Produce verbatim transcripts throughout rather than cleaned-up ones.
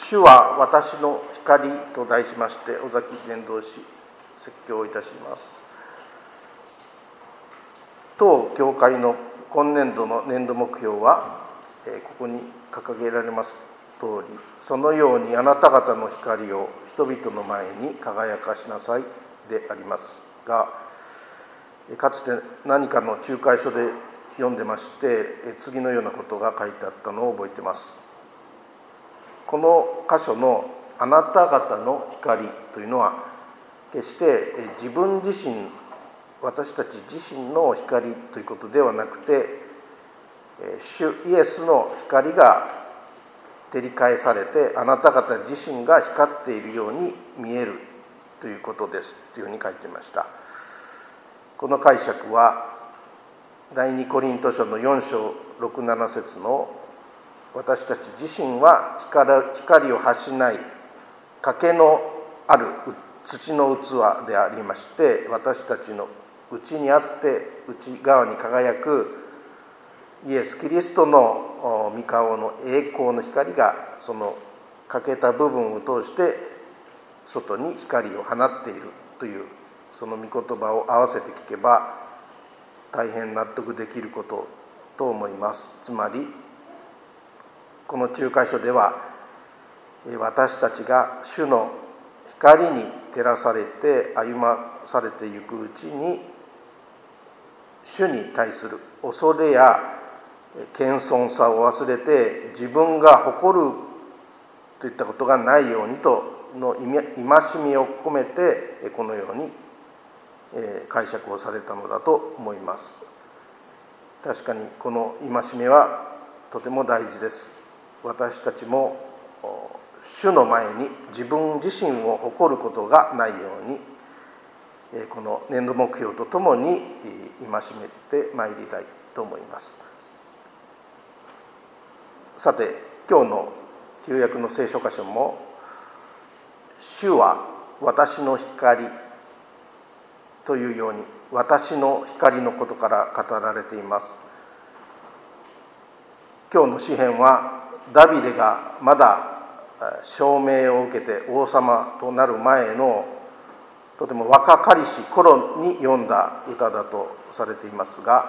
主は私の光と題しまして、尾崎伝道師説教をいたします。当教会の今年度の年度目標は、ここに掲げられます通り、そのようにあなた方の光を人々の前に輝かしなさいでありますが、かつて何かの仲介書で読んでまして、次のようなことが書いてあったのを覚えています。この箇所のあなた方の光というのは、決して自分自身、私たち自身の光ということではなくて、主イエスの光が照り返されて、あなた方自身が光っているように見えるということですというふうに書いていました。この解釈は第二コリント書のよん章ろく、なな節の私たち自身は 光, 光を発しない欠けのある土の器でありまして、私たちの内にあって内側に輝くイエス・キリストの御顔の栄光の光が、その欠けた部分を通して外に光を放っているという、その御言葉を合わせて聞けば大変納得できることと思います。つまりこの仲介書では、私たちが主の光に照らされて歩まされていくうちに、主に対する恐れや謙遜さを忘れて、自分が誇るといったことがないようにとの戒めを込めて、このように解釈をされたのだと思います。確かにこの戒めはとても大事です。私たちも主の前に自分自身を誇ることがないように、この年度目標とともに戒めてまいりたいと思います。さて、今日の旧約の聖書箇所も、主は私の光というように、私の光のことから語られています。今日の詩編は、ダビデがまだ証明を受けて王様となる前のとても若かりし頃に読んだ歌だとされていますが、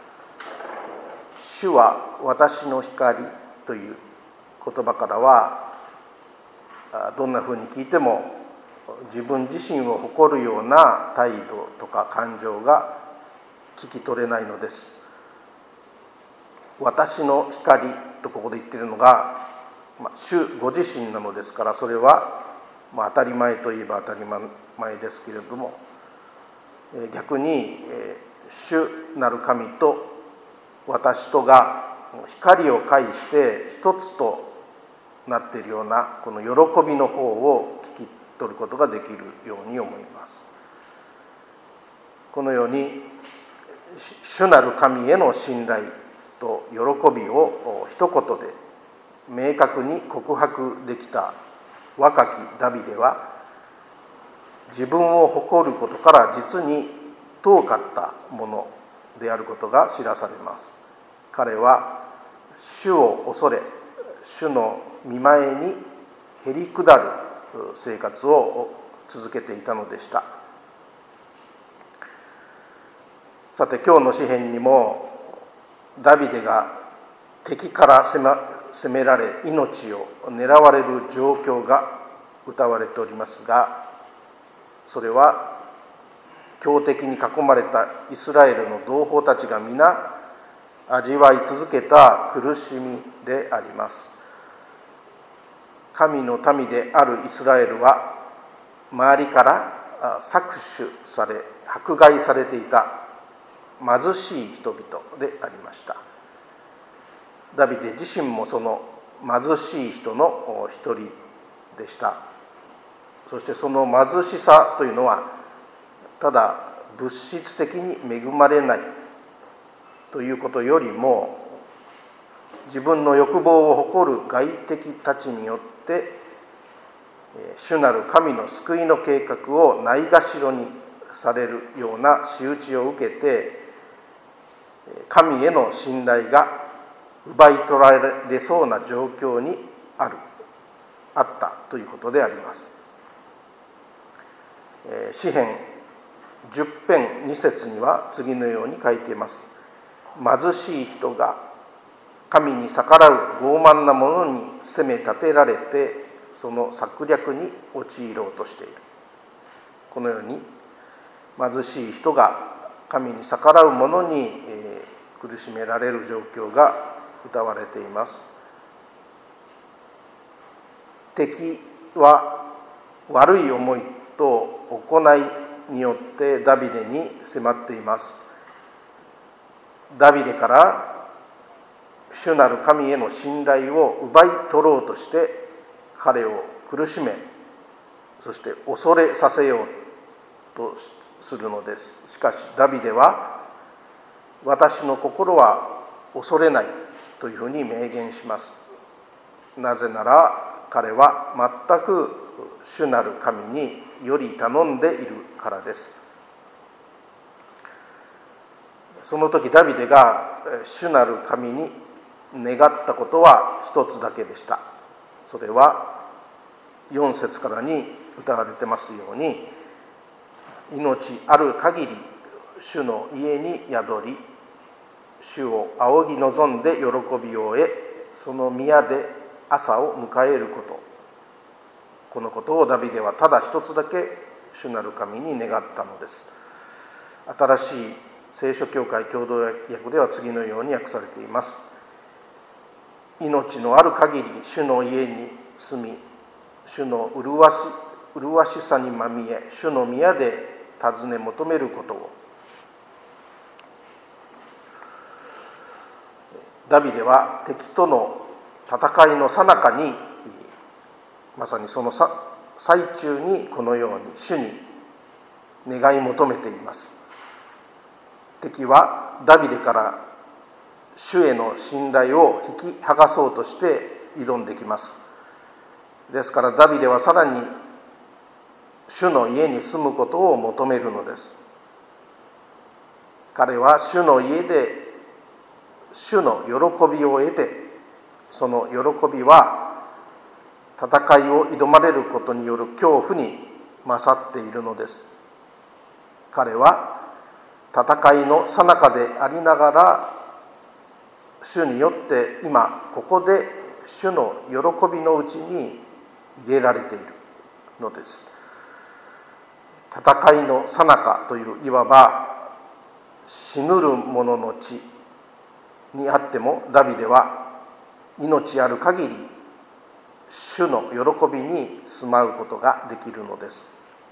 主は私の光という言葉からは、どんなふうに聞いても自分自身を誇るような態度とか感情が聞き取れないのです。私の光とここで言っているのが、主ご自身なのですから、それはまあ当たり前といえば当たり前ですけれども、逆に主なる神と私とが光を介して一つとなっているような、この喜びの方を聞き取ることができるように思います。このように主なる神への信頼と喜びを一言で明確に告白できた若きダビデは、自分を誇ることから実に遠かったものであることが知らされます。彼は主を恐れ、主の御前にへりくだる生活を続けていたのでした。さて、今日の詩編にもダビデが敵から攻め、攻められ命を狙われる状況が歌われておりますが、それは強敵に囲まれたイスラエルの同胞たちが皆味わい続けた苦しみであります。神の民であるイスラエルは周りから搾取され迫害されていた貧しい人々でありました。ダビデ自身もその貧しい人の一人でした。そしてその貧しさというのは、ただ物質的に恵まれないということよりも、自分の欲望を誇る外敵たちによって主なる神の救いの計画をないがしろにされるような仕打ちを受けて、神への信頼が奪い取られそうな状況にあるあったということであります。詩編じゅっ編に節には次のように書いています。貧しい人が神に逆らう傲慢な者に責め立てられて、その策略に陥ろうとしている。このように貧しい人が神に逆らう者に苦しめられる状況が歌われています。敵は悪い思いと行いによってダビデに迫っています。ダビデから主なる神への信頼を奪い取ろうとして彼を苦しめ、そして恐れさせようとするのです。しかしダビデは、私の心は恐れないというふうに明言します。なぜなら彼は全く主なる神により頼んでいるからです。その時ダビデが主なる神に願ったことは一つだけでした。それはよん節からに歌われてますように、命ある限り主の家に宿り、主を仰ぎ望んで喜びを得、その宮で朝を迎えること。このことをダビデはただ一つだけ主なる神に願ったのです。新しい聖書教会共同訳では次のように訳されています。命のある限り主の家に住み、主の麗し、麗しさにまみえ、主の宮で尋ね求めることを。ダビデは敵との戦いの最中に、まさにその最中にこのように主に願い求めています。敵はダビデから主への信頼を引き剥がそうとして挑んできます。ですからダビデはさらに主の家に住むことを求めるのです。彼は主の家で主の喜びを得て、その喜びは戦いを挑まれることによる恐怖に勝っているのです。彼は戦いの最中でありながら、主によって今ここで主の喜びのうちに入れられているのです。戦いの最中といういわば死ぬる者の地にあっても、ダビデは命ある限り主の喜びに住まうことができるのです。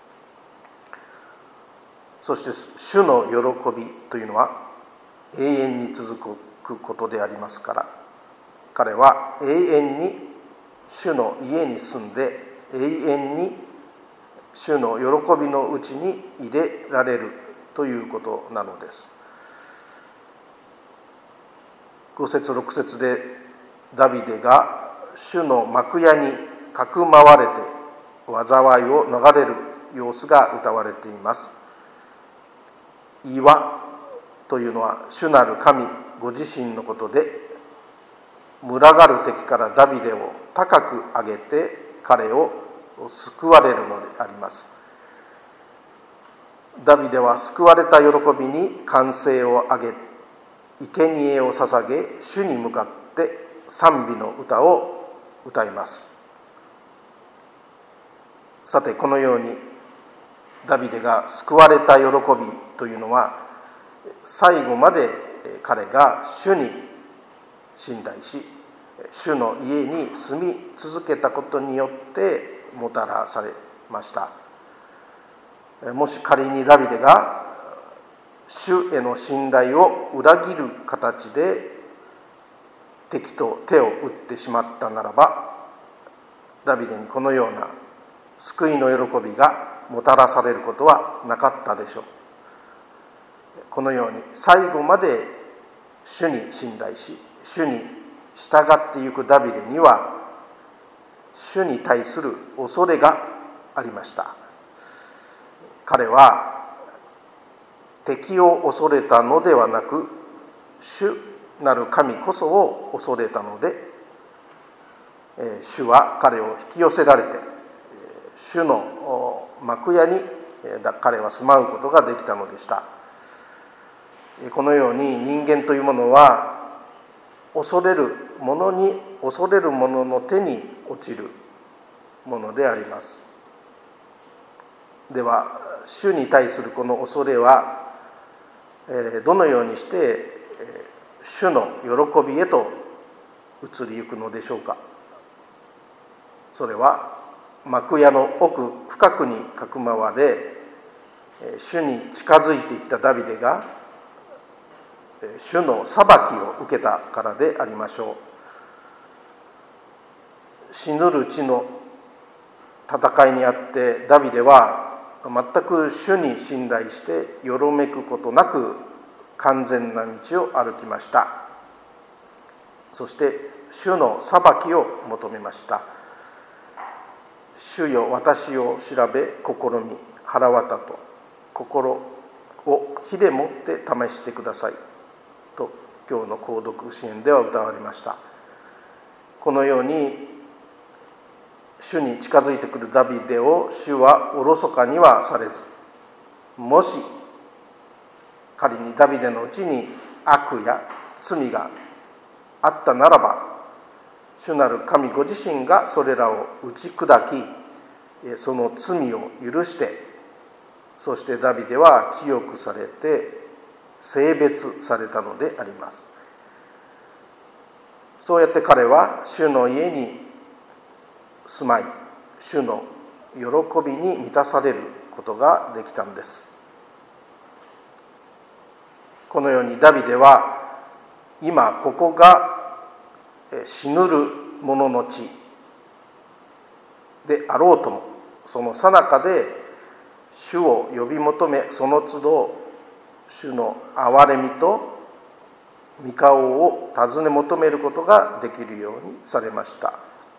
そして主の喜びというのは永遠に続くことでありますから、彼は永遠に主の家に住んで、永遠に主の喜びのうちに入れられるということなのです。ご節ろく節でダビデが主の幕屋にかくまわれて災いを逃れる様子が歌われています。岩というのは主なる神ご自身のことで、群がる敵からダビデを高く上げて彼を救われるのであります。ダビデは救われた喜びに歓声を上げ、生贄を捧げ、主に向かって賛美の歌を歌います。さて、このようにダビデが救われた喜びというのは、最後まで彼が主に信頼し、主の家に住み続けたことによってもたらされました。もし仮にダビデが主への信頼を裏切る形で敵と手を打ってしまったならば、ダビデにこのような救いの喜びがもたらされることはなかったでしょう。このように最後まで主に信頼し、主に従っていくダビデには主に対する恐れがありました。彼は敵を恐れたのではなく、主なる神こそを恐れたので、 主は彼を引き寄せられて、主の幕屋に彼は住まうことができたのでした。このように人間というものは恐れる者に恐れる者の手に落ちるものであります。では主に対するこの恐れはどのようにして主の喜びへと移りゆくのでしょうか。それは幕屋の奥深くにかくまわれ、主に近づいていったダビデが主の裁きを受けたからでありましょう。死ぬる地の戦いにあってダビデは全く主に信頼してよろめくことなく完全な道を歩きました。そして主の裁きを求めました。主よ、私を調べ試み腹渡と心を火でもって試してくださいと今日の購読詩篇では歌われました。このように主に近づいてくるダビデを主はおろそかにはされず、もし仮にダビデのうちに悪や罪があったならば、主なる神ご自身がそれらを打ち砕き、その罪を許して、そしてダビデは清くされて聖別されたのであります。そうやって彼は主の家に住まい、主の喜びに満たされることができたのです。このようにダビデは今ここが死ぬる者の地であろうとも、その最中で主を呼び求め、その都度主の憐れみと御顔を尋ね求めることができるようにされました。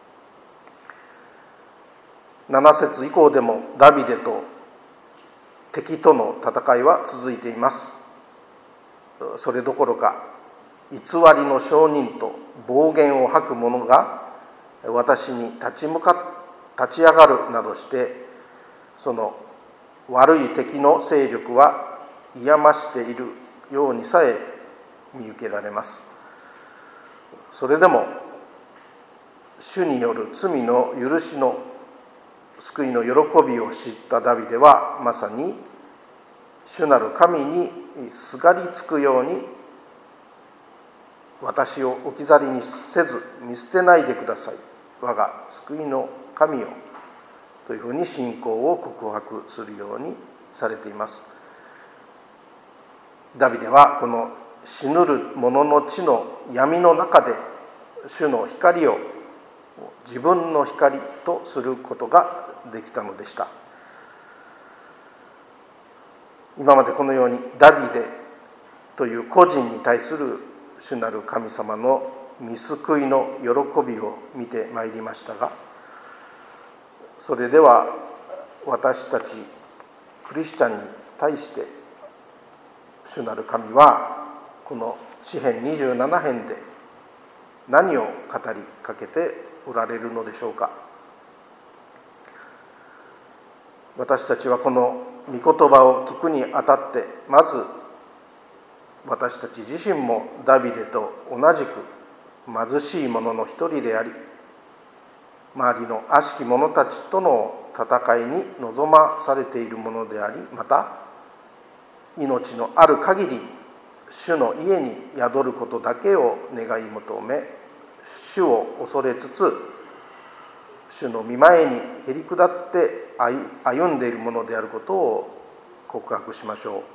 なな節以降でもダビデと敵との戦いは続いています。それどころか偽りの証人と暴言を吐く者が私に立ち向か立ち上がるなどして、その悪い敵の勢力は癒ましているようにさえ見受けられます。それでも主による罪の許しの救いの喜びを知ったダビデは、まさに主なる神にすがりつくように、私を置き去りにせず見捨てないでください、我が救いの神よというふうに信仰を告白するようにされています。ダビデはこの死ぬる者の地の闇の中で主の光を自分の光とすることができたのでした。今までこのようにダビデという個人に対する主なる神様の御救いの喜びを見てまいりましたが、それでは私たちクリスチャンに対して主なる神はこの詩編にじゅうなな編で何を語りかけておられるのでしょうか。私たちはこの御言葉を聞くにあたって、まず私たち自身もダビデと同じく貧しい者の一人であり、周りの悪しき者たちとの戦いに臨まされているものであり、また命のある限り主の家に宿ることだけを願い求め、主を恐れつつ主の御前にへり下って歩んでいるものであることを告白しましょう。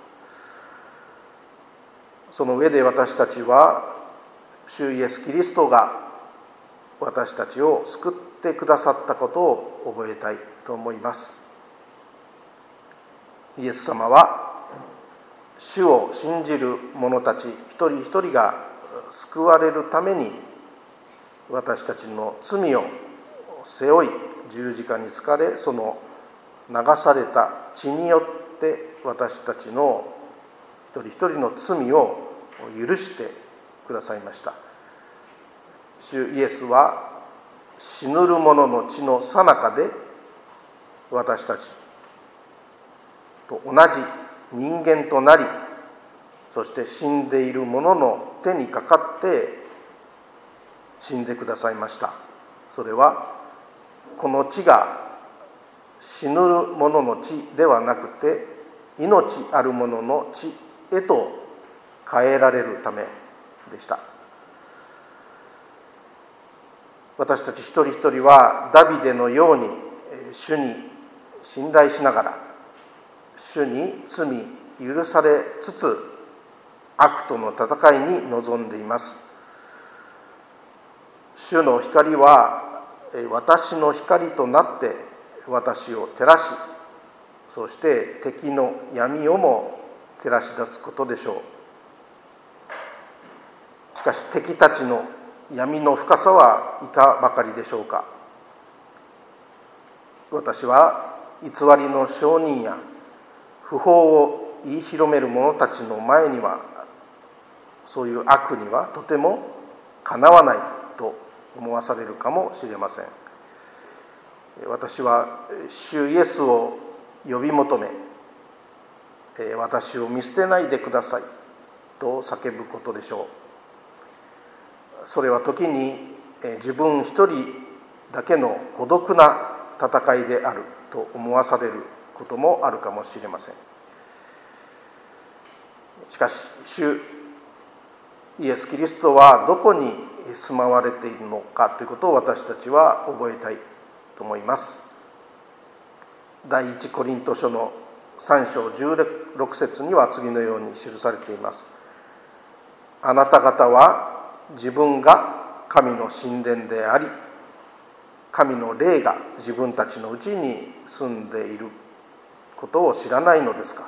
その上で私たちは主イエス・キリストが私たちを救ってくださったことを覚えたいと思います。イエス様は主を信じる者たち一人一人が救われるために私たちの罪を背負い十字架につかれ、その流された血によって私たちの一人一人の罪を許してくださいました。主イエスは死ぬる者の地の最中で私たちと同じ人間となり、そして死んでいる者の手にかかって死んでくださいました。それはこの地が死ぬる者の地ではなくて、命ある者の地へと変えられるためでした。私たち一人一人はダビデのように主に信頼しながら、主に罪許されつつ悪との戦いに臨んでいます。主の光は私の光となって私を照らし、そして敵の闇をも照らし出すことでしょう。しかし敵たちの闇の深さはいかばかりでしょうか。私は偽りの証人や不法を言い広める者たちの前には、そういう悪にはとてもかなわないと思わされるかもしれません。私は主イエスを呼び求め、私を見捨てないでくださいと叫ぶことでしょう。それは時に自分一人だけの孤独な戦いであると思わされることもあるかもしれません。しかし主イエス・キリストはどこに住まわれているのかということを私たちは覚えたいと思います。第一コリント書のさん章じゅうろく節には次のように記されています。あなた方は自分が神の神殿であり、神の霊が自分たちのうちに住んでいることを知らないのですか。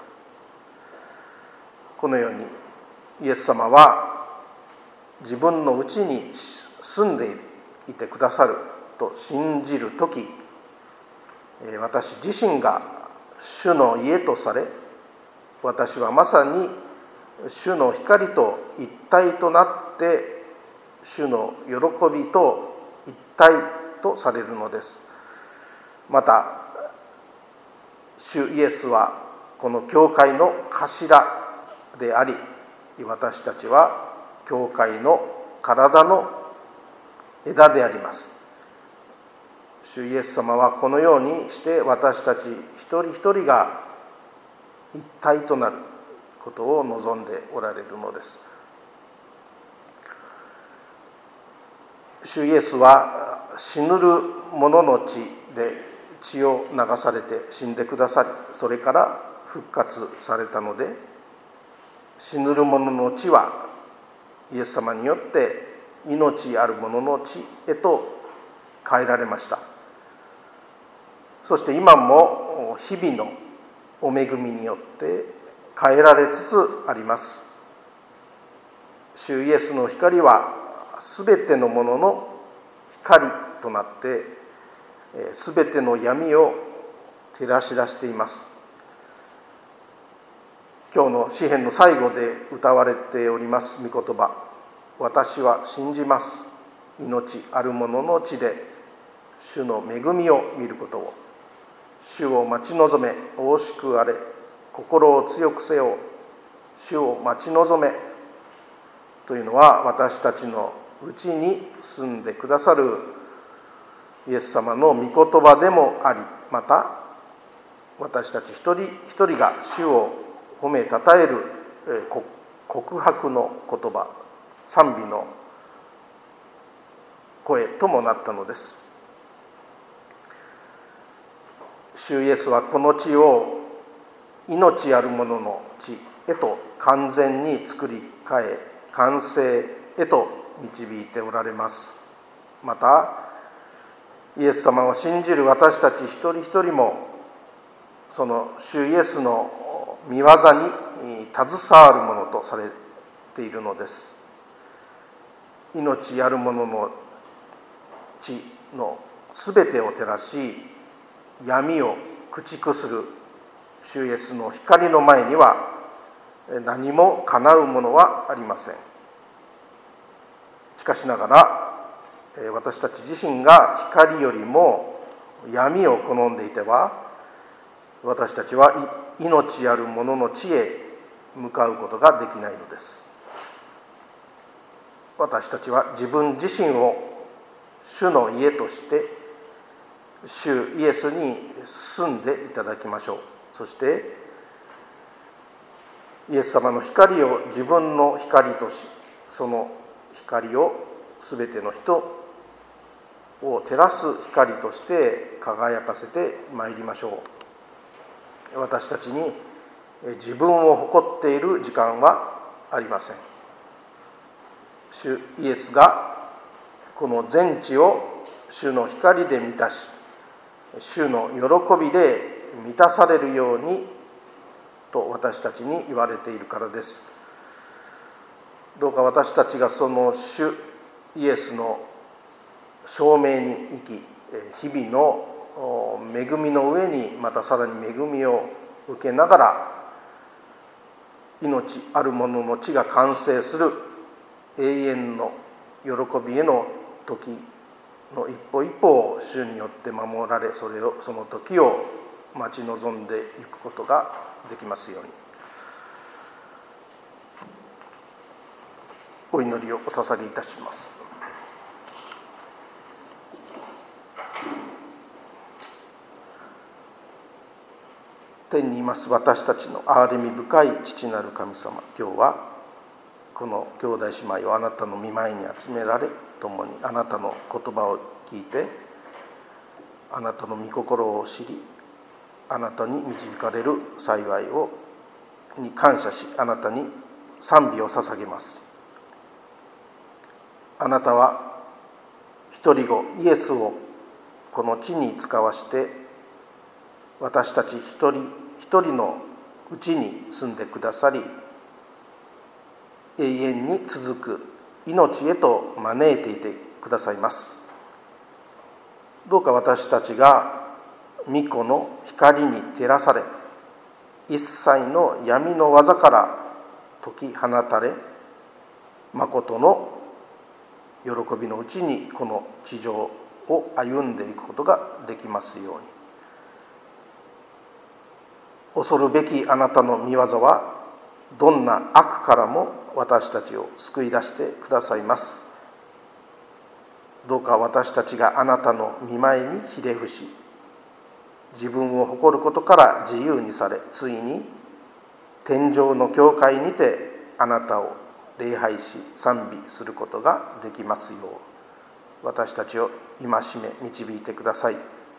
このようにイエス様は自分のうちに住んでいてくださると信じるとき、私自身が主の家とされ、私はまさに主の光と一体となって主の喜びと一体とされるのです。また主イエスはこの教会の頭であり、私たちは教会の体の枝であります。主イエス様はこのようにして私たち一人一人が一体となることを望んでおられるのです。主イエスは死ぬる者の血で血を流されて死んでくださり、それから復活されたので、死ぬる者の血はイエス様によって命ある者の血へと変えられました。そして今も日々のお恵みによって変えられつつあります。主イエスの光はすべてのものの光となってすべての闇を照らし出しています。今日の詩編の最後で歌われております御言葉、私は信じます。命ある者の地で主の恵みを見ることを。主を待ち望め、おしくあれ。心を強くせよ。主を待ち望め。というのは私たちのうちに住んでくださるイエス様の御言葉でもあり、また私たち一人一人が主を褒めたたえる告白の言葉、賛美の声ともなったのです。主イエスはこの地を命ある者の地へと完全に作り変え、完成へと導いておられます。またイエス様を信じる私たち一人一人も、その主イエスの御業に携わるものとされているのです。命ある者の地のすべてを照らし、闇を駆逐する主イエスの光の前には何もかなうものはありません。しかしながら私たち自身が光よりも闇を好んでいては、私たちは命ある者の地へ向かうことができないのです。私たちは自分自身を主の家として主イエスに住んでいただきましょう。そしてイエス様の光を自分の光とし、その光をすべての人を照らす光として輝かせてまいりましょう。私たちに自分を誇っている時間はありません。主イエスがこの全地を主の光で満たし、主の喜びで満たされるようにと私たちに言われているからです。どうか私たちがその主イエスの証明に生き、日々の恵みの上にまたさらに恵みを受けながら、命ある者の地が完成する永遠の喜びへの時の一歩一歩を主によって守られ、それをその時を待ち望んでいくことができますように。お祈りをお捧げいたします。天にいます私たちの憐れみ深い父なる神様、今日はこの兄弟姉妹をあなたの御前に集められ、共にあなたの言葉を聞いて、あなたの御心を知り、あなたに導かれる幸いをに感謝し、あなたに賛美を捧げます。あなたは一人子イエスをこの地に使わして、私たち一人一人のうちに住んでくださり、永遠に続く命へと招いていてくださいます。どうか私たちが御子の光に照らされ、一切の闇の技から解き放たれ、誠の喜びのうちにこの地上を歩んでいくことができますように。恐るべきあなたの御業は、どんな悪からも私たちを救い出してくださいます。どうか私たちがあなたの御前にひれ伏し、自分を誇ることから自由にされ、ついに天上の教会にてあなたを礼拝し賛美することができますよう、私たちを戒め導いてください。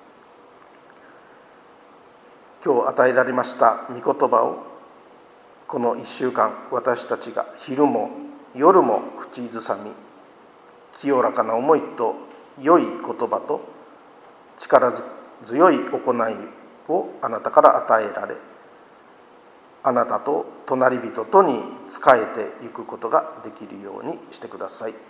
今日与えられました御言葉を、この一週間私たちが昼も夜も口ずさみ、清らかな思いと良い言葉と力強い行いをあなたから与えられ、あなたと隣人とに仕えていくことができるようにしてください。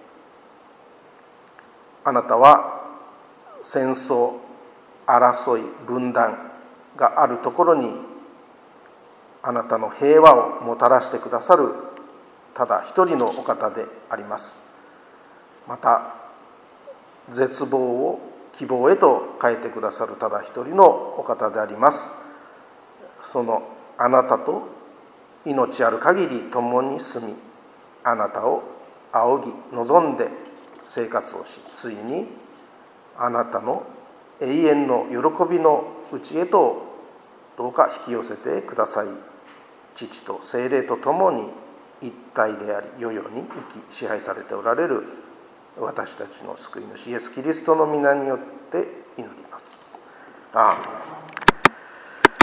あなたは戦争、争い、分断があるところにあなたの平和をもたらしてくださるただ一人のお方であります。また絶望を希望へと変えてくださるただ一人のお方であります。そのあなたと命ある限り共に住み、あなたを仰ぎ望んで生活をし、ついにあなたの永遠の喜びのうちへとどうか引き寄せてください。父と聖霊と共に一体であり、世々に生き支配されておられる私たちの救い主イエス・キリストの皆によって祈ります。アーメン。